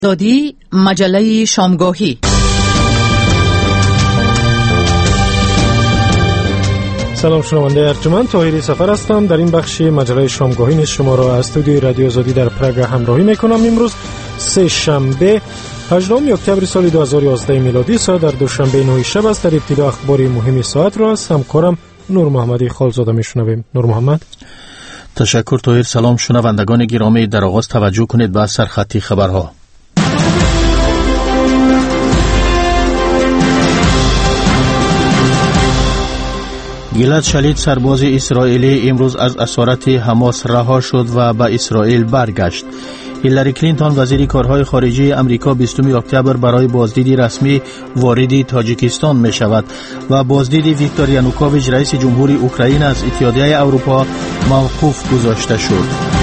دادی مجله شامگاهی. سلام شنونده ارجمند، طاهری سفر هستم. در این بخش مجله شامگاهی نیز شما را از استودیوی رادیو آزادی در پراگ همراهی میکنم. امروز سه شنبه 18 اکتبر سال 2011 میلادی، ساعت در دوشنبه 9 شب است. در ابتدا اخبار مهم ساعت را از همکارم نور محمدی خالزاده میشنویم. نور محمد. تشکر طاهر. سلام شنوندگان گرامی، در آغاز توجه کنید به سرخطی خبرها. گیلاد شالید سرباز اسرائیلی امروز از اسارت حماس رها شد و به اسرائیل برگشت. هیلاری کلینتون وزیر کارهای خارجه امریکا 20 اکتبر برای بازدید رسمی وارد تاجیکستان می شود و بازدید ویکتور یانوکوویچ رئیس جمهوری اوکراین از اتحادیه اروپا موقوف گذاشته شد.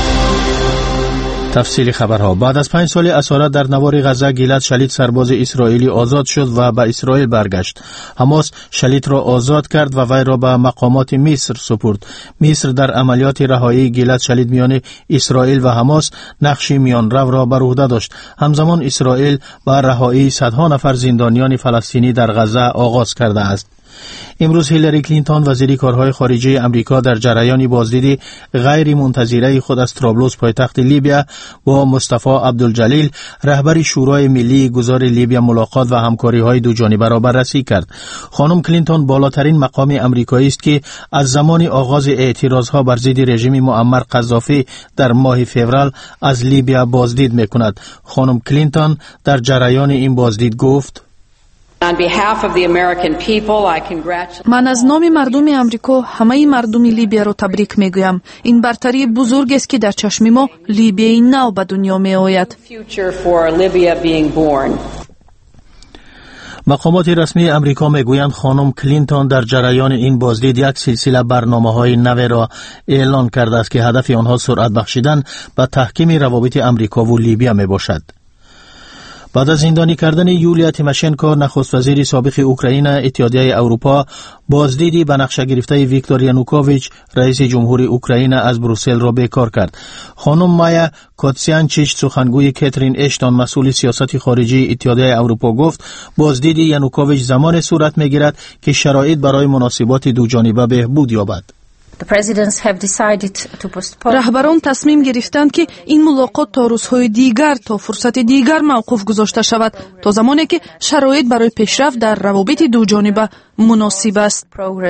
تفصیل خبرها. بعد از 5 سال اسارت در نوار غزه، گیلاد شالید سرباز اسرائیلی آزاد شد و به اسرائیل برگشت. حماس شالید را آزاد کرد و وی را به مقامات مصر سپرد. مصر در عملیات رهایی گیلاد شالید میان اسرائیل و حماس نقش میانرو را بر عهده داشت. همزمان اسرائیل با رهایی صدها نفر زندانیان فلسطینی در غزه آغاز کرده است. امروز هیلاری کلینتون وزیر کارهای خارجه امریکا در جریان بازدید غیر منتظره خود از طرابلس پایتخت لیبیا با مصطفی عبدالجلیل رهبر شورای ملی گذار لیبیا ملاقات و همکاری‌های دو جانبه را بررسی کرد. خانم کلینتون بالاترین مقام امریکایی است که از زمان آغاز اعتراضها بر ضد رژیم معمر قذافی در ماه فوریه از لیبیا بازدید می‌کند. خانم کلینتون در جریان این بازدید گفت: من از نام مردم امریکا همه مردم لیبیا را تبریک میگویم. این برتری بزرگ است که در چشم ما لیبیای نو به دنیا می آید. مقامات رسمی امریکا میگویند خانم کلینتون در جریان این بازدید یک سلسله برنامه‌های نو را اعلان کرده است که هدف آنها سرعت بخشیدن به تحکیم روابط امریکا و لیبیا می باشد. بعد از زندانی کردن یولیا تیماشنکو، نخست وزیر سابق اوکراین، اتحادیه اروپا بازدیدی به نقشه گرفته ویکتور یانوکوویچ رئیس جمهوری اوکراین از بروسل را بیکار کرد. خانم مایا کوتسیانچیچ سخنگوی کاترین اشتون مسئول سیاست خارجی اتحادیه اروپا گفت بازدید یانوکوویچ زمان صورت میگیرد که شرایط برای مناسبات دو جانبه بهبود یابد. رهبران تصمیم گرفتند که این ملاقات تا روزهای دیگر تا فرصت دیگر موقوف گذاشته شود تا زمانی که شرایط برای پیشرفت در روابط دو جانبه مناسب است.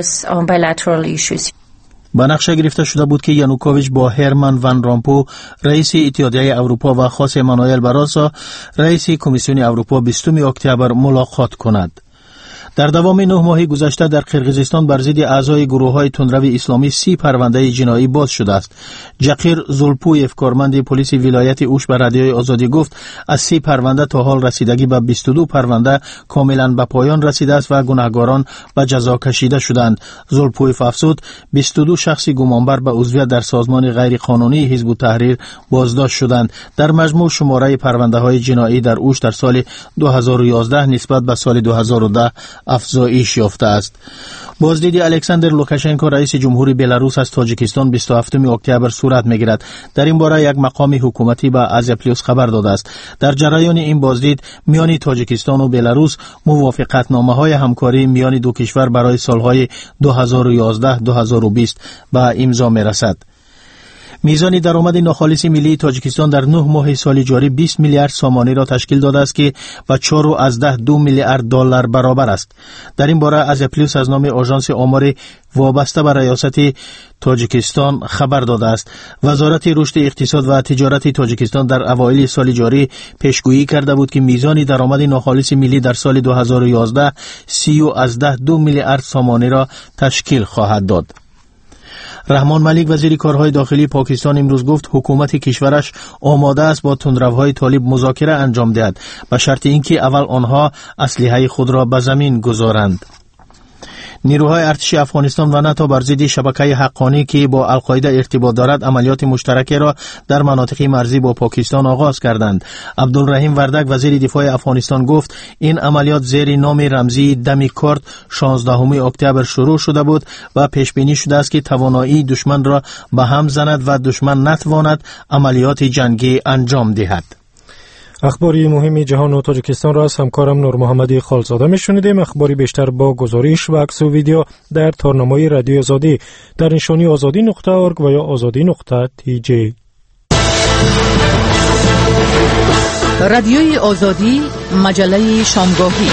با نقشه گرفته شده بود که یانوکوویچ با هرمن ون رامپو رئیس اتحادیه اروپا و خوسه مانوئل باراسو رئیس کمیسیون اروپا 20 اکتبر ملاقات کند. در دوام 9 ماه گذشته در قرقیزستان بر ضد اعضای گروه‌های تندرو اسلامی 30 پرونده جنایی باز شده است. جقیر زولپویف کارمند پلیس ولایت اوش به رادیوی آزادی گفت از 30 پرونده تا حال رسیدگی به 22 پرونده کاملا به پایان رسیده است و گناهکاران به جزا کشیده شدند. زولپویف افزود 22 شخص گمانبر به عضویت در سازمان غیر قانونی حزب التحریر بازداشت شدند. در مجموع شماره پرونده‌های جنایی در اوش در سال 2011 نسبت به سال 2010 افزایش یافته است. بازدید الکساندر لوکاشنکو رئیس جمهوری بلاروس از تاجیکستان 27 اکتبر صورت میگیرد. در این باره یک مقام حکومتی به آزیا پلیوس خبر داده است. در جریان این بازدید میان تاجیکستان و بلاروس موافقتنامه‌های همکاری میان دو کشور برای سالهای 2011-2020 به امضا میرسد. میزان درآمد ناخالص ملی تاجیکستان در 9 ماه سال جاری 20 میلیارد سامانی را تشکیل داده است که با 4.2 میلیارد دلار برابر است. در این باره از پلیس از نام آژانس آمار وابسته به ریاست تاجیکستان خبر داده است. وزارت رشد اقتصاد و تجارت تاجیکستان در اوایل سال جاری پیشگویی کرده بود که میزان درآمد ناخالص ملی در سال 2011 30.2 میلیارد سامانی را تشکیل خواهد داد. رحمان ملیک وزیر کارهای داخلی پاکستان امروز گفت حکومت کشورش آماده است با تندروهای طالب مذاکره انجام دهد به شرط اینکه اول آنها اسلحه خود را به زمین گذارند. نیروهای ارتش افغانستان و ناتو بر ضد شبکه حقانی که با القاعده ارتباط دارد عملیات مشترک را در مناطق مرزی با پاکستان آغاز کردند. عبدالرحیم وردک وزیر دفاع افغانستان گفت این عملیات زیر نام رمزی دمی کورد 16 اکتبر شروع شده بود و پیش بینی شده است که توانایی دشمن را به هم زند و دشمن نتواند عملیات جنگی انجام دهد. اخباری مهم جهان و تاجیکستان را از همکارم نور محمدی خالزاده میشنیدیم. اخباری بیشتر با گزارش و عکس و ویدیو در تارنمای رادیو آزادی در نشانی azadi.org و یا azadi.tj. رادیوی آزادی، مجله شامگاهی.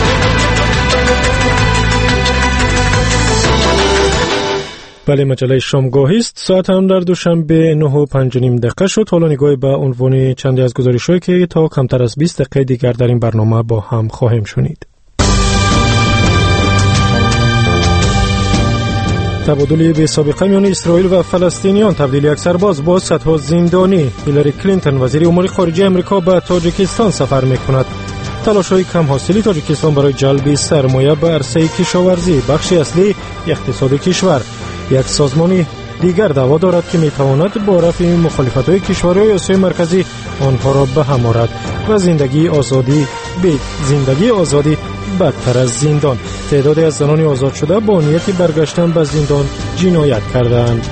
بله، مجله شامگاهی است. ساعت هم در دوشنبه 9:05 شد. حالا نگاهی به عنوان چندی از گزارش‌هایی که تا کمتر از 20 دقیقه دیگر در این برنامه با هم خواهیم شنید. تبادل بی سابقه میان اسرائیل و فلسطینیان، تبدیل یک سرباز با صدها زندانی. هیلاری کلینتون وزیر امور خارجه آمریکا به تاجیکستان سفر می‌کند. تلاش‌های کم حاصلی تاجیکستان برای جلب سرمایه به عرصه کشاورزی، بخش اصلی اقتصاد کشور. یک سازمان دیگر دعوا دارد که می‌تواند با رفع مخالفت‌های کشورهای آسیای مرکزی آنها را به هم آورد و زندگی آزادی بدتر از زندان. تعدادی از زنان آزاد شده با نیت برگشتن به زندان جنایت کردند.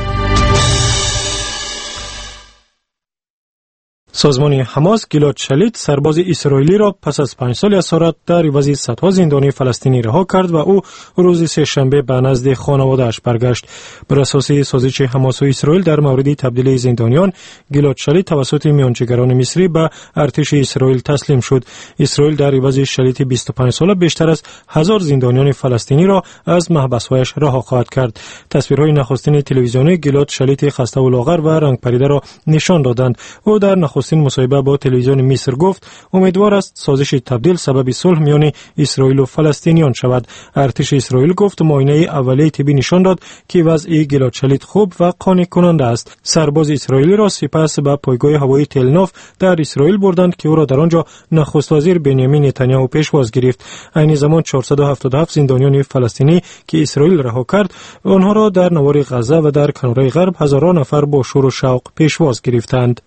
سازمان حماس گیلاد شلیت سرباز اسرائیلی را پس از 5 سال اسارت در عوض صدها زندانی فلسطینی رها کرد و او روز سه‌شنبه به نزد خانواده‌اش برگشت. بر اساس سازش حماس و اسرائیل در مورد تبدیل زندانیان، گیلاد شلیت توسط میانجیگران مصری به ارتش اسرائیل تسلیم شد. اسرائیل در عوض شلیت 25 ساله بیشتر از 1000 زندانیان فلسطینی را از محبس‌هایش رها خواهد کرد. تصویرهای نخستین تلویزیونی گیلاد شلیت خسته و لاغر و رنگ پریده را نشان دادند. او در نخستین مصاحبه با تلویزیون مصر گفت امیدوار است سازش تبدیل سبب صلح میان اسرائیل و فلسطینیان شود. ارتش اسرائیل گفت معاینه اولیه طبی نشان داد که وضع گیلاد شلیت خوب و قانع کننده است. سرباز اسرائیلی را سپس به پایگاه هوایی تلناف در اسرائیل بردند که او را در آنجا نخست وزیر بنیامین نتانیاهو پیشواز گرفت. عین زمان 477 زندانیان فلسطینی که اسرائیل رها کرد، آنها را در نوار غزه و در کناره غرب هزاران نفر با شور و شوق پیشواز گرفتند.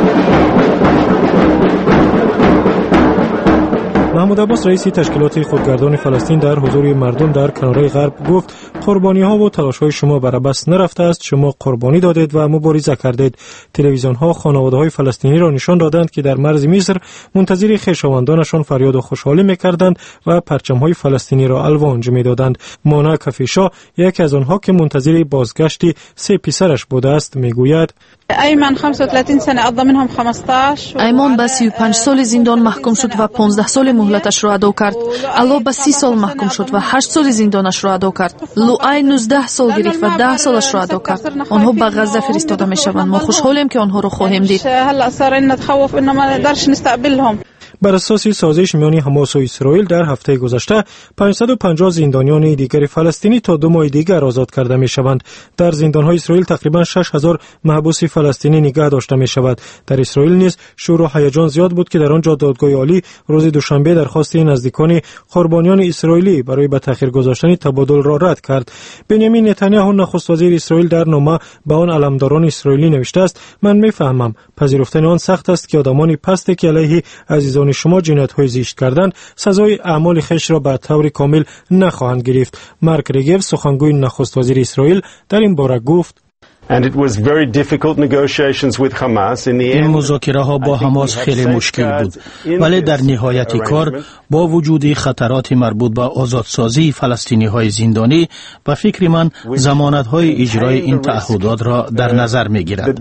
محمود عباس رئیس تشکیلات خودگردان فلسطین در حضور مردم در کناره غرب گفت قربانی‌ها و تلاش‌های شما برابر نرفته است. شما قربانی دادید و مبارزه کردید. تلویزیون‌ها خانواده‌های فلسطینی را نشان دادند که در مرز مصر منتظر خویشاوندانشان فریاد و خوشحالی می‌کردند و پرچم‌های فلسطینی را الوانج می‌دادند. مانا کفیشا، یکی از آنها که منتظر بازگشت 3 پسرش بوده است، می‌گوید ایمان 35 سنه قضا منهم 15. ایمان به 35 سال زندان محکوم شد و 15 سال مهلتش را ادا کرد. علا به 30 سال محکوم شد و 8 سال زندانش را ادا کرد. لوای 19 سال گرفت و 10 سالش را ادا کرد. آنها به غزه فرستاده میشوند. ما خوشحالیم که آنها را خواهیم دید. هلا صار نتخوف انه ما نقدرش نستقبلهم. بر اساس سازش میان حماس و اسرائیل در هفته گذشته 550 زندانیان دیگر فلسطینی تا 2 ماه دیگر آزاد کرده می شوند. در زندان‌های اسرائیل تقریبا 6000 محبوس فلسطینی نگاه داشته می شود. در اسرائیل نیز شور و هیجان زیاد بود که در آنجا دادگاه عالی روز دوشنبه درخواست نزدیکان قربانیان اسرائیلی برای به تأخیر گذاشتن تبادل را رد کرد. بنیامین نتانیاهو نخست وزیر اسرائیل در نامه به آن علمداران اسرائیلی نوشته است: من می‌فهمم پذیرفتن آن سخت است که آدمان پستی که علیه عزیزان شما جنایت‌های زشت کردند سزای اعمال خویش را به طور کامل نخواهند گرفت. مارک ریگف، سخنگوی نخست وزیر اسرائیل، در این باره گفت این مذاکره ها با حماس خیلی مشکل بود، ولی در نهایت کار با وجود خطرات مربوط به آزادسازی فلسطینی های زندانی به فکر من ضمانت های اجرای این تعهدات را در نظر می گیرد.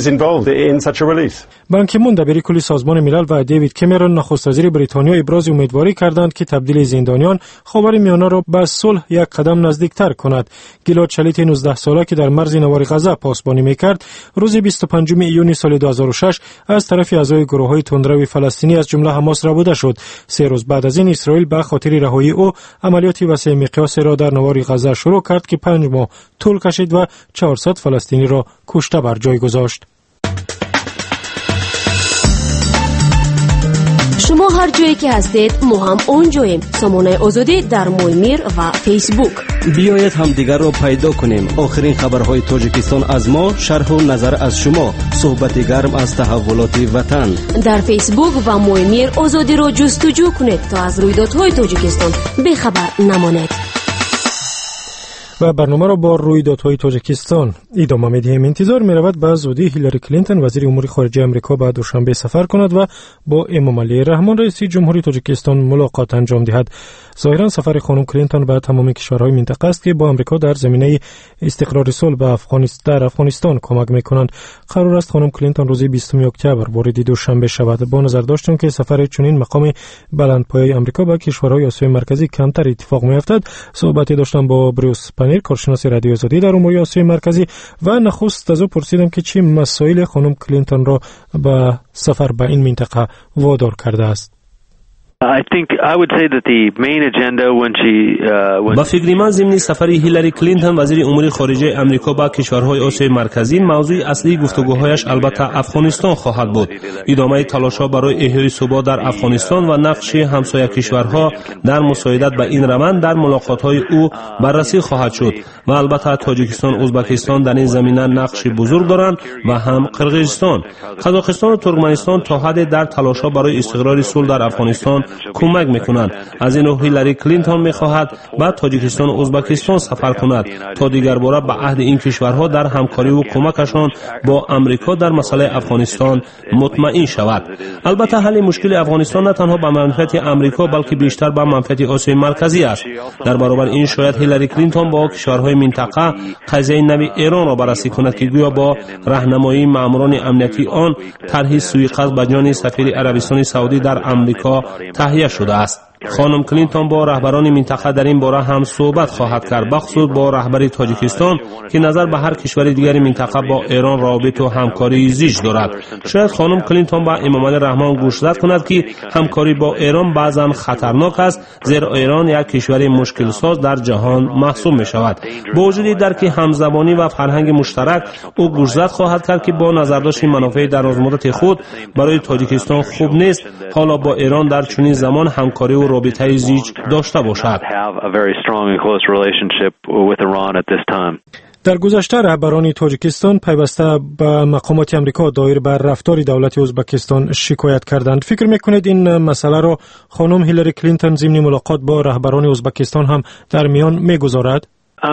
بان کی مون دبیر کلی سازمان ملل و دیوید کامرون نخست وزیر بریتانیا ابراز امیدواری کردند که تبدیل زندانیان خاورمیانه را به صلح یک قدم نزدیکتر کند. گیلاد شلیت 19 ساله که در مرز نوار غزه پاسبانی میکرد، روز 25 ایون سال 2006 از طرف اعضای گروه‌های تندرو فلسطینی از جمله حماس ربوده شد. 3 روز بعد از این اسرائیل به خاطر رهایی او عملیات وسیع مقیاس را در نوار غزه شروع کرد که 5 ماه طول کشید و 400 فلسطینی را کشته بر جای گذاشت. شما هر جایی که هستید ما هم اونجاییم. سامانه آزادی در مویمیر و فیسبوک. بیایید هم دیگر را پیدا کنیم. آخرین خبرهای تاجیکستان از ما، شرح و نظر از شما، صحبت گرم از تحولات وطن. در فیسبوک و مویمیر آزادی را جستجو کنید تا از رویدادهای تاجیکستان بخبر نمانید. و برنامه را با رویدادهای تاجیکستان ادامه می‌دهیم. انتظار می‌رود به زودی هیلاری کلینتون وزیر امور خارجه آمریکا به دوشنبه سفر کند و با امام علی رحمان رئیس جمهوری تاجیکستان ملاقات انجام دهد. ظاهرا سفر خانم کلینتون به تمام کشورهای منطقه است که با آمریکا در زمینه استقرار صلح به افغانستان کمک می‌کنند. قرار است خانم کلینتون روز 20 اکتبر وارد دوشنبه شود. با نظر داشتیم که سفر چنین مقام بلندپایه آمریکا به کشورهای آسیای مرکزی کمتر اتفاق می‌افتد. صحبتی داشتم با بروس پنیر، کارشناس رادیو آزادی در امور آسیای مرکزی، و نخست از او پرسیدم که چه مسائل خانم کلینتون را به سفر به این منطقه وادار کرده است. با فکر من ضمن سفر هیلاری کلینتون وزیر امور خارجه آمریکا با کشورهای آسیای مرکزی موضوع اصلی گفتگوهایش البته افغانستان خواهد بود. ادامه تلاش‌ها برای احیای ثبات در افغانستان و نقش همسایه کشورها در مساعدت به این روند در ملاقات‌های او بررسی خواهد شد و البته تاجیکستان و ازبکستان در این زمینه نقش بزرگ دارند و هم قرقیزستان. قزاقستان و ترکمنستان تا حد در تلاش‌ها برای استقرار صلح در افغانستان کمک میکنند. از این رو هیلاری کلینتون میخواهد به تاجیکستان و ازبکستان سفر کند تا دیگر باره به عهد این کشورها در همکاری و کمکشان با آمریکا در مسئله افغانستان مطمئن شود. البته حل مشکل افغانستان نه تنها به منفعت آمریکا بلکه بیشتر به منفعت آسیای مرکزی است. در برابر این شاید هیلاری کلینتون با کشورهای منطقه قضیه نوی ایران را بررسی کند که گویا با راهنمایی ماموران امنیتی آن طرح سوءقصد به جان سفیر عربستان سعودی در آمریکا تهیه شده است. خانم کلینتون با رهبران منطقه در این باره هم صحبت خواهد کرد، بخصوص با رهبر تاجیکستان که نظر به هر کشور دیگر منطقه با ایران رابط و همکاری زیج دارد. شاید خانم کلینتون با امام علی رحمان گوشزد کند که همکاری با ایران بعضا خطرناک است، زیرا ایران یک کشور مشکل ساز در جهان محسوب می شود. با وجود درک همزبانی و فرهنگ مشترک، او گوشزد خواهد کرد که با نظرداشت منافع درازمدت خود برای تاجیکستان خوب نیست حالا با ایران در چنین زمان همکاری و رابطه زیج داشته باشد. در گذشته رهبران تاجیکستان پیوسته به مقامات آمریکا دایر بر رفتار دولت ازبکستان شکایت کردند. فکر میکنید این مسئله را خانم هیلاری کلینتون ضمن ملاقات با رهبران ازبکستان هم در میان میگذارد؟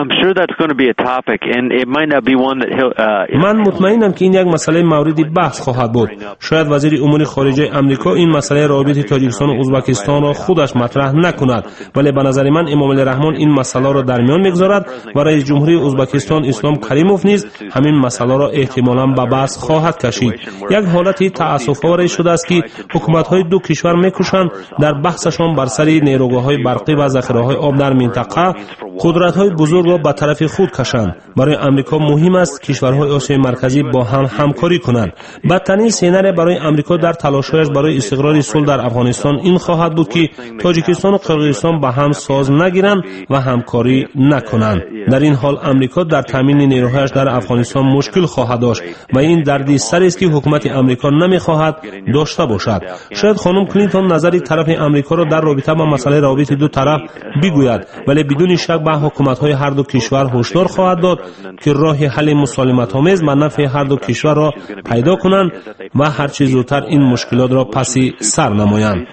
من مطمئنم که این یک مسئله مورد بحث خواهد بود. شاید وزیر امور خارجه آمریکا این مسئله رابط تاجیکستان و ازبکستان را خودش مطرح نکند، ولی به نظر من امام علی رحمان این مسئله را در میان میگذارد و رئیس جمهوری ازبکستان اسلام کریموف نیز همین مسئله را احتمالاً به بحث خواهد کشید. یک حالتی تأسف‌آور شده است که حکومت‌های دو کشور می‌کوشند در بحثشان بر سر نیروگاه‌های برقی و ذخیره‌های آب در منطقه قدرت‌های بزرگ را به طرف خود کشند. برای آمریکا مهم است کشورهای آسیای مرکزی با هم همکاری کنند. بدترین سیناری برای آمریکا در تلاش‌هایش برای استقرار صلح در افغانستان این خواهد بود که تاجیکستان و قرقیزستان با هم ساز نگیرند و همکاری نکنند. در این حال آمریکا در تامین نیروهایش در افغانستان مشکل خواهد داشت و این دردی سر است که حکومت آمریکا نمی‌خواهد داشته باشد. شاید خانم کلینتون نظر طرف آمریکا را در رابطه با مسئله روابط دو طرف بگوید، ولی بدون شک به حکومت‌های هر دو کشور هشدار خواهد داد که راه حل مسالمت‌آمیز به نفع هر دو کشور را پیدا کنند و هر چه زودتر این مشکلات را پسی سر نمایند.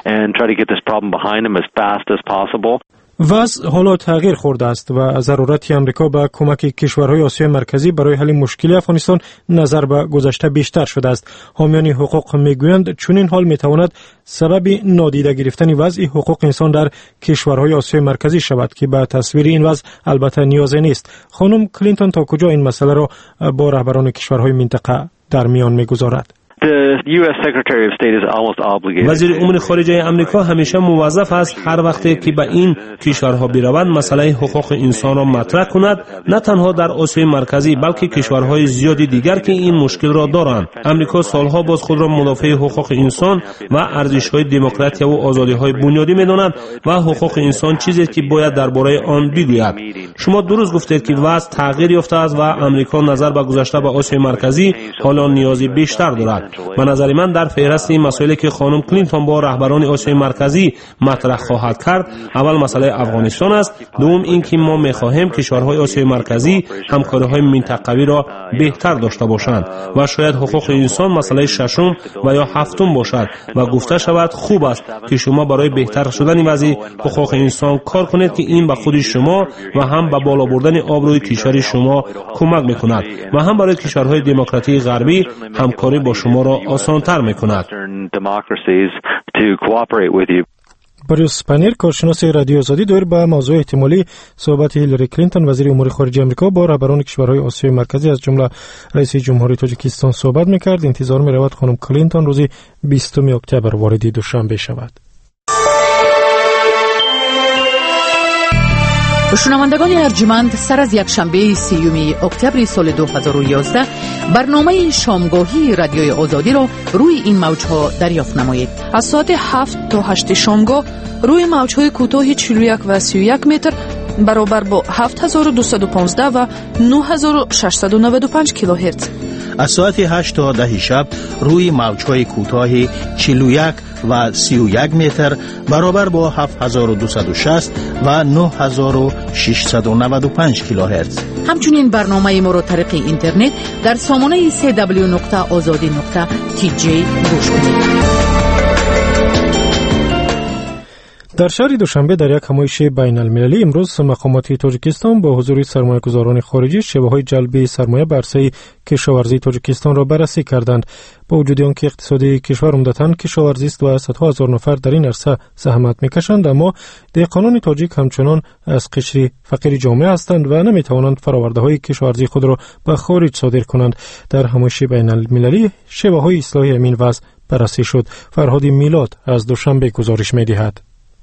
وضع حالا تغییر خورده است و ضرورت آمریکا به کمک کشورهای آسیای مرکزی برای حل مشکل افغانستان نظر به گذشته بیشتر شده است. حامیان حقوق میگویند چنین حال میتواند سبب نادیده گرفتن وضع حقوق انسان در کشورهای آسیای مرکزی شود که به تصویر این وضع البته نیازی نیست. خانم کلینتون تا کجا این مسئله را با رهبران کشورهای منطقه در میان میگذارد؟ وزیر امور خارجه آمریکا همیشه موظف است هر وقتی که به این کشورها برود مسئله حقوق انسان را مطرح کند، نه تنها در آسیای مرکزی بلکه کشورهای زیادی دیگر که این مشکل را دارند. آمریکا سالها باز خود را مدافع حقوق انسان و ارزش‌های دموکراسی و آزادی‌های بنیادی می‌داند و حقوق انسان چیزی است که باید درباره آن بگوید. شما درست گفتید که وضع تغییر یافته است و آمریکا نظر به گذشته به آسیای مرکزی حالا نیازی بیشتر دارد. به نظر من در فهرست این مسائلی که خانم کلینتون با رهبران آسیای مرکزی مطرح خواهد کرد، اول مسئله افغانستان است، دوم اینکه ما می‌خواهیم کشورهای آسیای مرکزی همکاری‌های منطقوی را بهتر داشته باشند و شاید حقوق انسان مسئله ششم و یا هفتم باشد و گفته شود خوب است که شما برای بهتر شدن وضع حقوق انسان کار کنید که این به خود شما و هم به بالا بردن آبروی کشور شما کمک می‌کند و هم برای کشورهای دموکراتیک غربی همکاری با شما را آسان‌تر می‌کند. بریوس پنیر، کارشناس رادیو آزادی، دور به موضوع احتمالی صحبت هیلاری کلینتون وزیر امور خارجه آمریکا با رهبران کشورهای آسیای مرکزی از جمله رئیس جمهوری تاجیکستان صحبت می‌کرد. انتظار می‌رود خانم کلینتون روز 20 اکتبر وارد دوشنبه شود. شنوندگان ارجمند، سر از یکشنبه 30 اکتبر سال 2011 برنامه شامگاهی رادیوی آزادی را روی این موج‌ها دریافت نمایید. از ساعت 7 تا 8 شامگاه روی موج‌های کوتاه 41 و 31 متر برابر با 7215 و 9695 کیلوهرتز. از ساعت 8 تا 10 شب روی موج‌های کوتاه 41 و 31 متر برابر با 7260 و 9695 کیلوهرتز. همچنین برنامه ما را طریق اینترنت در سامانه www.azadi.tj گوش کنید. در شهر دوشنبه در یک همایش بین المللی امروز مقامات تاجیکستان با حضور سرمایه‌گذاران خارجی شبهه‌های جلب سرمایه بر عرصه کشاورزی تاجیکستان را بررسی کردند. با وجود آنکه اقتصاد کشور عمدتاً کشاورزی است و صدها هزار نفر در این عرصه زحمت می‌کشند، اما دهقانان تاجیک همچنان از قشر فقیر جامعه هستند و نمی‌توانند فرآورده‌های کشاورزی خود را به خارج صادر کنند. در همایش بین المللی شبهه‌های اصلاح همین وضع بررسی شد. فرهاد میلاد از دوشنبه گزارش می‌دهد.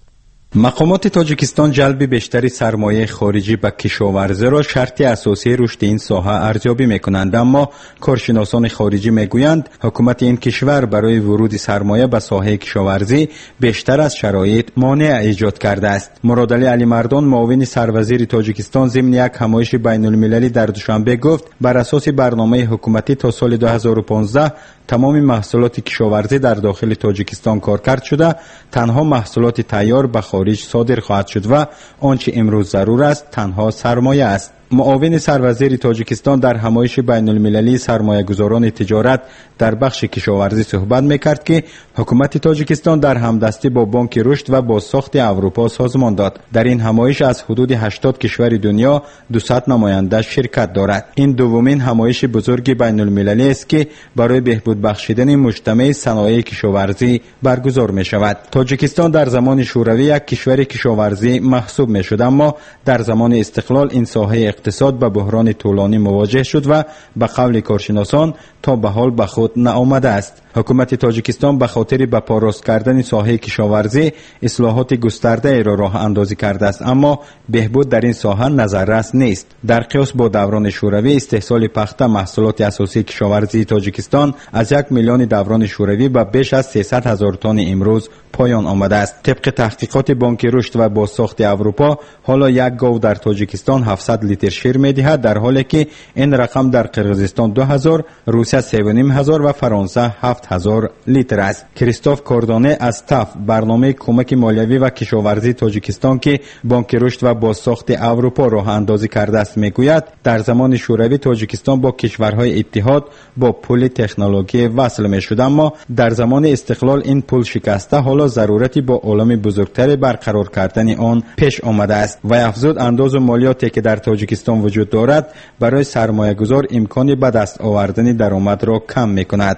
مقامات تاجیکستان جلب بیشتری سرمایه خارجی به کشاورزی را شرط اساسی رشد این ساحه ارزیابی می‌کنند، اما کارشناسان خارجی می‌گویند حکومت این کشور برای ورود سرمایه به ساحه کشاورزی بیشتر از شرایط مانع ایجاد کرده است. مرادعلی علی مردان، معاون سروزیر تاجیکستان، ضمن یک همایش بین‌المللی در دوشنبه گفت بر اساس برنامه حکومتی تا سال 2015 تمام محصولات کشاورزی در داخل تاجیکستان کارکرد شده، تنها محصولات تیار به خارج صادر خواهد شد و آنچه امروز ضرور است تنها سرمایه است. معاون سروزیر تاجیکستان در همایش بین المللی سرمایه‌گذاران تجارت در بخش کشاورزی صحبت می‌کرد که حکومت تاجیکستان در همدستی با بانک رشد و بازساخت اروپا سازمان داد. در این همایش از حدود 80 کشور دنیا 200 نماینده شرکت دارد. این دومین همایش بزرگ بین المللی است که برای بهبود بخشیدن مجتمع صنایع کشاورزی برگزار می‌شود. تاجیکستان در زمان شوروی یک کشور کشاورزی محسوب می‌شد، اما در زمان استقلال این ساحه اقتصاد به بحران طولانی مواجه شد و به قول کارشناسان تا به حال به خود نآمده است. حکومت تاجیکستان به خاطر به پا راست کردن ساحه کشاورزی اصلاحات گسترده ای را راه اندازی کرده است، اما بهبود در این ساحه نظررس نیست. در قیاس با دوران شوروی استحصال پخته محصولات اساسی کشاورزی تاجیکستان از 1 میلیون دوران شوروی به بیش از 300 هزار تن امروز پایان آمده است. طبق تحقیقات بانک رشد و بازساخت اروپا حالا یک گاو در تاجیکستان 700 لیتر شیر می‌دهد، در حالی که این رقم در قرقیزستان 2000، روسیه 3500 و فرانسه 7000 لیتر است. کریستوف کوردانه از تاف، برنامه کمک مالیوی و کشاورزی تاجیکستان که بانک رشد و بازساخت اروپا راه اندازی کرده است، میگوید در زمان شوروی تاجیکستان با کشورهای اتحاد با پل تکنولوژی وصل میشد، اما در زمان استقلال این پل شکسته، حالا ضرورتی با عالم بزرگتر برقرار کردن آن پیش آمده است. و افزود انداز مالیاتی که در تاجیکستان وجود دارد برای سرمایه‌گذار امکان به دست آوردن درآمد را کم می‌کند.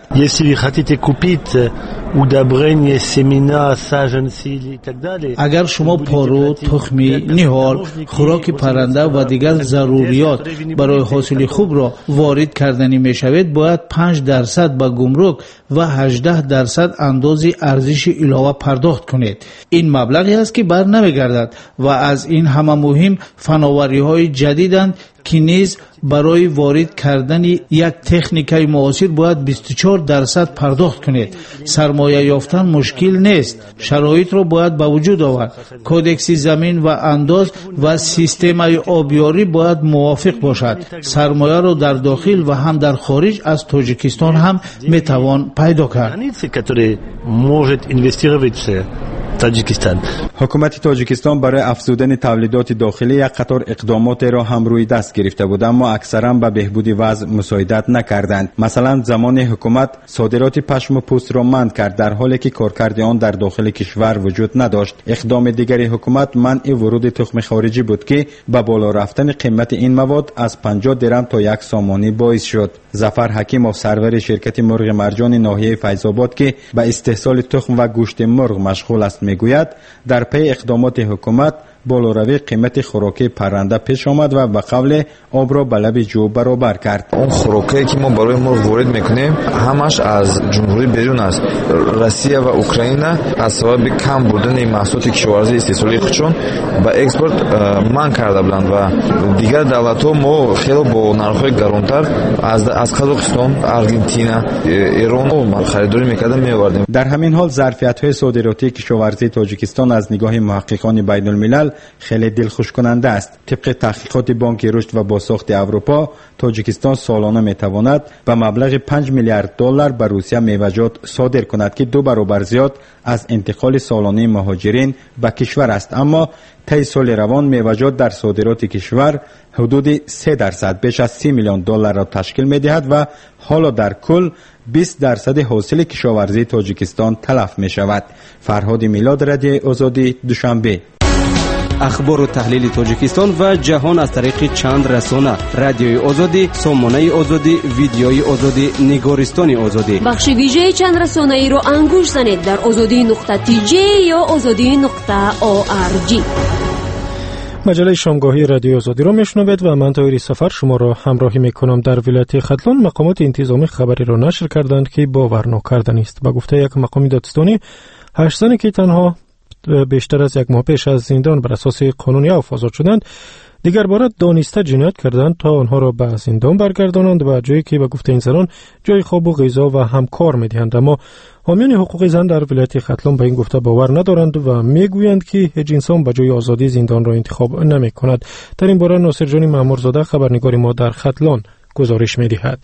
اگر شما پارو، تخمی، نهال، خوراک پرنده و دیگر ضروریات برای حاصل خوب را وارد کردنی می‌شوید، باید 5% به گمرک و 18% اندازه ارزش علاوه پرداخت کنید. این مبلغی است که بر نمیگردد و از این همه مهم فناوری‌های جدید فهمیدند که نیز برای وارد کردن یک تکنیکای معاصر باید 24% پرداخت کنید. سرمایه یافتن مشکل نیست. شرایط را باید به وجود آورد. کودکس زمین و انداز و سیستم آبیاری باید موافق باشد. سرمایه را در داخل و هم در خارج از تاجیکستان هم میتوان پیدا کرد. حکومت تاجیکستان برای افزودن تولیدات داخلی یک قطار اقدامات را هم روی دست گرفته بود، اما اکثرا به بهبود وضع مساعدت نکردند. مثلا زمان حکومت صادرات پشم و پوست را منع کرد، در حالی که کارکرد آن در داخل کشور وجود نداشت. اقدام دیگری حکومت منع ورود تخم خارجی بود که به بالا رفتن قیمت این مواد از 50 درم تا 1 سامانی باعث شد. ظفر حکیمov سرور شرکت مرغ مرجان ناحیه فیض‌آباد که به استحصال تخم و گوشت مرغ مشغول است میگوید در پی اقدامات حکومت بالاروی قیمت خوراک پرنده پیش آمد و به قول آب را به لب جو برابر کرد. اون خوراکی که ما برای مرغ وارد میکنیم همش از جمهوری بیرون است. روسیه و اوکراین از سبب کم بودن محصولات کشاورزی استحصالی خودشون به اکسپورت منع کرده بودند و دیگر دولت‌ها ما خیلی با نرخ‌های گرانتر از قزاقستان، آرژانتین، ایران خریداری میکردیم میآوردیم. در همین حال ظرفیت‌های صادراتی کشاورزی تاجیکستان از نگاه محققان بین‌الملل خیلی دلخوش کننده است. طبق تحقیقات بانک رشد و بازساخت اروپا، تاجیکستان سالانه میتواند به مبلغ 5 میلیارد دلار به روسیه میوه‌جات صادر کند که 2 برابر زیاد از انتقال سالانه مهاجرین به کشور است. اما طی سال روان میوه‌جات در صادرات کشور حدود 3% بیش از 30 میلیون دلار را تشکیل می‌دهد و حالا در کل 20% حاصل کشاورزی تاجیکستان تلف می‌شود. فرهاد میلاد، رادیوی آزادی، دوشنبه. اخبار و تحلیل تاجیکستان و جهان از طریق چند رسانه: رادیوی آزادی، سامانه آزادی، ویدیوی آزادی، نگارستان آزادی. بخش ویژه چند رسانه ای را انگوش زنید در azadi.tj یا azadi.org. مجله شامگاهی رادیو آزادی را میشنوید و من طاهری سفر شما را همراهی میکنم. در ولایت ختلان مقامات انتظامی خبری را نشر کردند که باور ناکردنی است. به گفته یک مقام دادستانی، 8 زنی که تنها بیشتر از 1 ماه پیش از زندان بر اساس قانونی عفو آزاد شدند، دیگر بار دانسته جنایت کردند تا آنها را به زندان برگردانند و جایی که به گفته این زنان جای خواب و غذا و همکار میدهند. اما حامیان حقوق زن در ولایت ختلان به این گفته باور ندارند و میگویند که هیچ انسان به جای آزادی زندان را انتخاب نمی کند. در این باره ناصر جان مامورزاده خبرنگار ما در ختلان گزارش میدهد.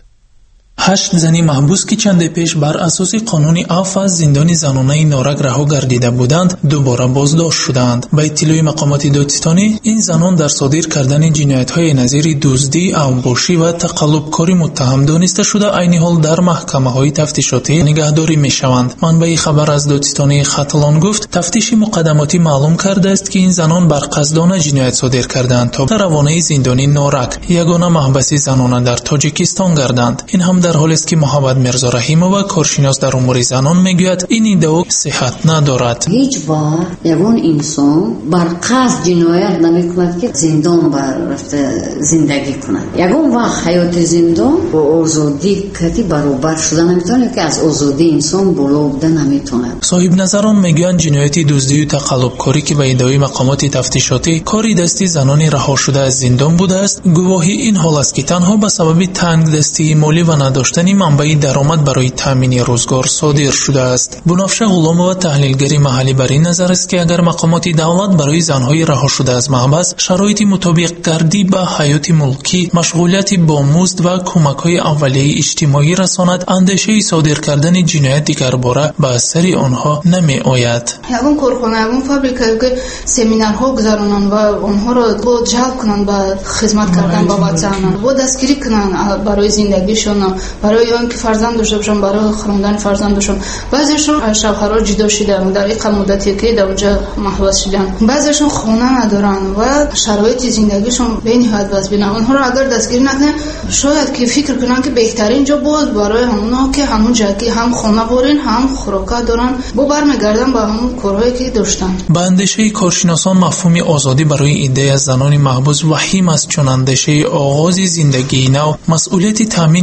8 زنی محبوس که چند پیش بر اساس قانون عفو از زندان زنانه نارک رها گردیده بودند دوباره بازداشت شدند. به اطلاع مقامات دادستانی، این زنان در صادر کردن جنایت‌های نظیر دزدی، انباشی و تقلب‌کاری متهم دانسته شده، عین حال در محکمه‌های تفتیشاتی نگهداری می‌شوند. منبع خبر از دادستانی ختلان گفت تفتیش مقدماتی معلوم کرده است که این زنان بر قصدانه جنایت صادر کردند تا در روانه زندانی نارک یگانه محبس زنانه در تاجیکستان گردند. این هم در حالی است که محمد میرزا رحیمова کارشناس در امور زنان میگوید این ادعا صحت ندارد. هیچ بار یگان انسان بر قصد جنایت نمیکند که زندان برفته زندگی کند. یگان وقت حیات زندان با آزادی کتی برابر شده نمیتونه که از آزادی انسان بالا بوده نمیتونه. صاحب نظران میگویند جنایت دزدی و تقلبکاری که به ادعای مقامات تفتیشاتی کاری دستی زنان رها شده از زندان بوده است، گواهی این حال است که تنها به سبب تنگ دستی مالی و نداشتن منبع درآمد برای تامین روزگار صادر شده است. بنفشه غلامова تحلیلگری محلی بر این نظر است که اگر مقامات دولت برای زنهای رها شده از محبس شرایط مطابق گردی به حیات ملکی، مشغولیت با مزد و کمک‌های اولیه اجتماعی رساند، اندیشه صادر کردن جنایت دیگر باره به سر آنها نمی آید. یگان کارخانه، یگان فابریکه که سمینارها گذارونن و آنها را با جلب کنن به خدمت کردن با بچه‌ها، با دستگیری کنن برای زندگیشون، برای آنکه فرزند داشته باشن، برای خواندن فرزندشون. بعضیشون شوهرها جدا شدن در این مدتی که در اونجا محبس شدن، بعضیشون خونه ندارن و شرایط زندگیشون به نهایت بدبینه. اونها رو اگر دستگیری نکنه شاید که فکر کنن که بهترین جا بود برای همونا که همون جا که هم خونه بورین هم خوراک دارن با برمیگردن با همون کارهایی که داشتن. با اندیشه کارشناسان مفهوم آزادی برای ایده از زنان محبوس وحیم است، چون اندیشه آغاز زندگی نو، مسئولیت تامین روزگار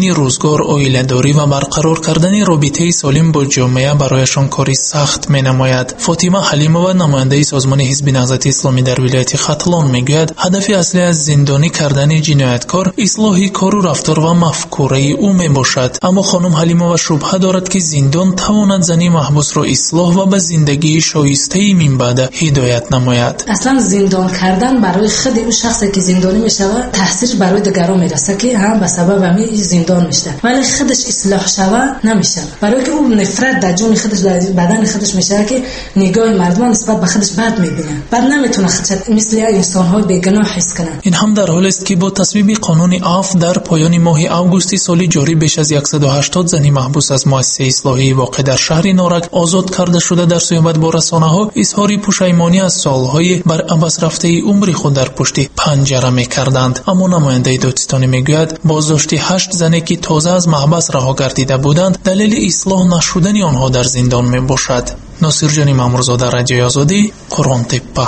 روزگار، عائله‌داری و برقرار کردن رابطه سالم با جامعه برایشان کاری سخت می‌نماید. فاطمه حلیمова نماینده سازمان حزب نهضت اسلامی در ولایت ختلان میگوید هدف اصلی از زندانی کردن جنایتکار اصلاح کار و رفتار و مفکوره او میباشد. اما خانم حلیمова شبهه دارد که زندان تواند زنی محبوس را اصلاح و به زندگی شایسته من بعد هدایت نماید. اصلا زندان کردن برای خود اون شخصی که زندانی میشود تاثیر برای دیگران میرسه که هم به سبب همین زندان میشه، ولی خودش اصلاح شود نمیشه، برای که اون نفرت در جون خودش در بدن خودش میشه که نگاه مردم نسبت به خودش بد میبینه، بعد نمیتونه خودش مثل انسان‌های بیگناه حس کنه. این هم در حالی است که با تصویب قانون عفو در پایان ماه آگوست سال جاری بیش از 180 زنی محبوس از مؤسسه اصلاحی واقع در شهر نارک آزاد کرده شده در صحبت با رسانه‌ها اظهار پشیمانی از سالهای بر عبث رفته عمر خود در پشت پنجره می‌کردند. اما نماینده دادستانی میگوید بازداشت 8 زنی که تازه از محبس رها گردیده بودند دلیل اصلاح نشدن آنها در زندان میباشد. ناصر جانی مامورزاده، رادیوی آزادی، قرآن تپه.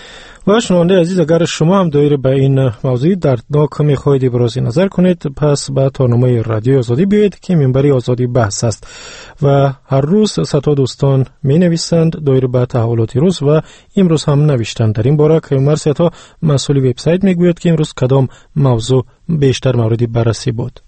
و شنونده عزیز، اگر شما هم دایر به این موضوع دردناک میخواهید ابراز نظر کنید، پس به تارنامه رادیوی آزادی بیایید که منبر آزادی بحث است و هر روز صدها دوستان می نویسند دایر به تحولات روز و امروز هم نوشتند. در این باره که مرسیتا مسئول وبسایت میگوید که امروز کدام موضوع بیشتر مورد بررسی بود.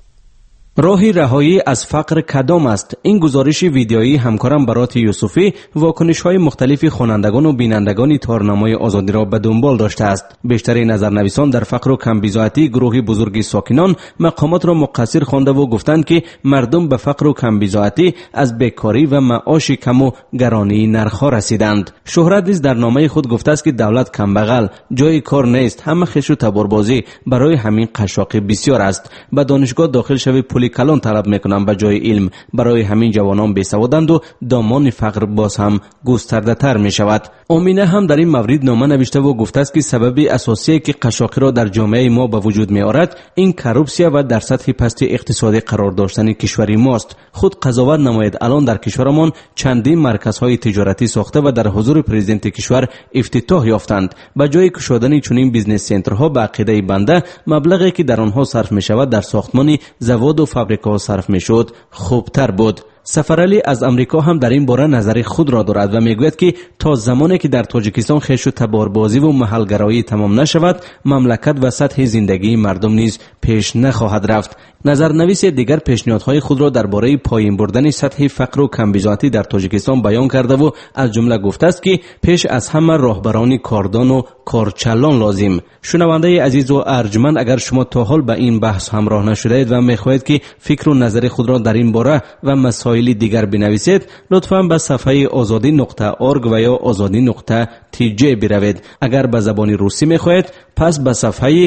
راهی رهایی از فقر کدام است؟ این گزارش ویدیویی همکارم برات یوسفی واکنش‌های مختلف خوانندگان و بینندگان تارنامه آزادی را به دنبال داشته است. بیشتر نظرنویسان در فقر و کمبیزاعتی گروهی بزرگی ساکنان مقامات را مقصر خوانده و گفتند که مردم به فقر و کمبیزاعتی از بیکاری و معاش کم و گرانی نرخ‌ها رسیدند. شهرت نیز در نامه خود گفته است که دولت کمبغل، جای کار نیست، همه خش و تباربازی برای همین قشاقی بسیار است. به دانشگاه داخل شوی کلان طلب میکنم به جای علم، برای همین جوانان بیسوادند و دامان فقر باز هم گسترده تر می شود. امینه هم در این مورد نامه نوشته و گفته است که سبب اساسی که قشاقی را در جامعه ما به وجود می آورد این کروپسیا و در سطح پست اقتصادی قرار داشتن کشوری ماست. خود قضاوت نماید الان در کشورمان چندین مرکزهای تجارتی ساخته و در حضور پرزیدنت کشور افتتاح یافتند. به جای گشودن چنین بیزنس سنترها به عقیده بنده مبلغی که در آنها صرف می شود در ساختمان زواد و فابریکا صرف می شد خوبتر بود. سفرعلی از امریکا هم در این باره نظر خود را دارد و میگوید که تا زمانی که در تاجیکستان خش و تباربازی و محلگرایی تمام نشود مملکت و سطح زندگی مردم نیز پیش نخواهد رفت. نظرنویس دیگر پیشنهادهای خود را درباره پایین بردن سطح فقر و کمبیزاعتی در تاجیکستان بیان کرده و از جمله گفته است که پیش از همه راهبران کاردان و کارچلان لازم. شنونده عزیز و ارجمند، اگر شما تا حال به این بحث همراه نشدید و میخواهید که فکر و نظر خود را در این باره و مسائل دیگر بنویسید، لطفاً به صفحه azadi.org و یا azadi.tj بروید. اگر به زبان روسی میخواهید پس به صفحه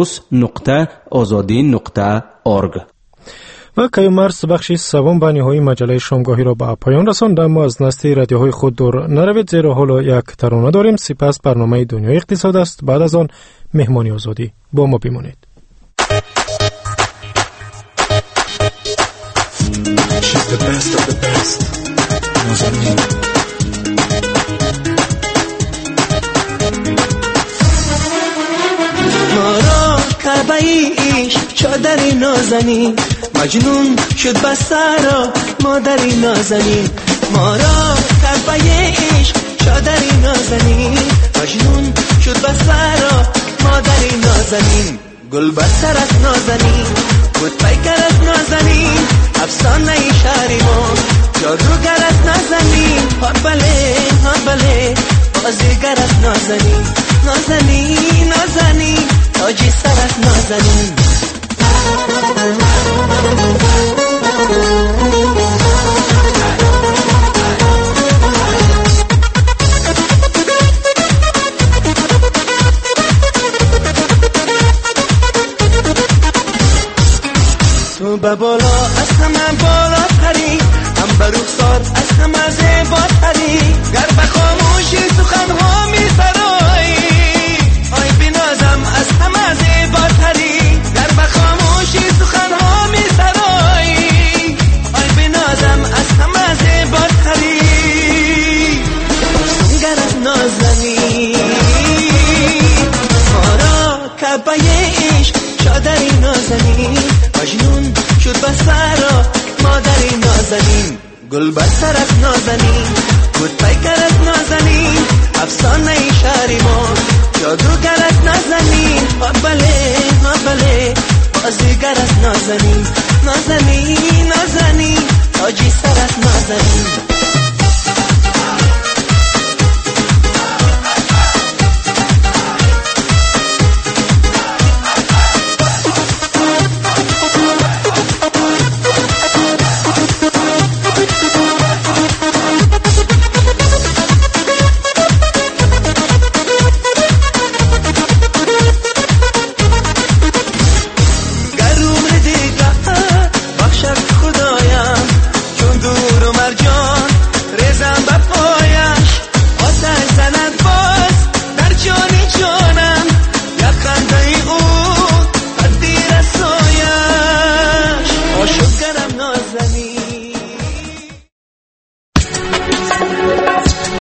rus.azadi.org. و کیومرس بخش سوم به نهایی مجله شامگاهی را به پایان رساند. اما از نسل رادیوهای خود دور نروید، زیرا حالا یک ترانه داریم. سپس برنامه دنیای اقتصاد است. بعد از آن مهمانی آزادی. با ما بمانید. She's the best of the best. نازنین ما را کعبه عشق چادری نازنین، مجنون شد بسرا مادری نازنین. ما را کعبه عشق چادری نازنین، مجنون شد بسرا مادری نازنین. گل بسترت نازنین، بود پیکرت نازنین، افسانه شهری ما جادوگرت نازنین. ها بله بازیگرت نازنین، نازنین نازنین تاجی سرت نازنین. تو به بالا از همه بالا تری، هم به رخسار از همه زیبا تری. گر به خاموشی سخنها می سرایی، آی بنازم از همه زیبا تری. گر به خاموشی سخنها می سرایی، آی بنازم از همه زیبا تری. سنگرت نازنی ما را کعبه عشق چادری نازنی، مجنون شد بس نازنین، گل بستر از نازنین، بود پیکر از نازنین، افسانه شهری ما، جادوگر از نازنین. بله بازیگر از نازنین، نازنین تاجی سر از نازنین.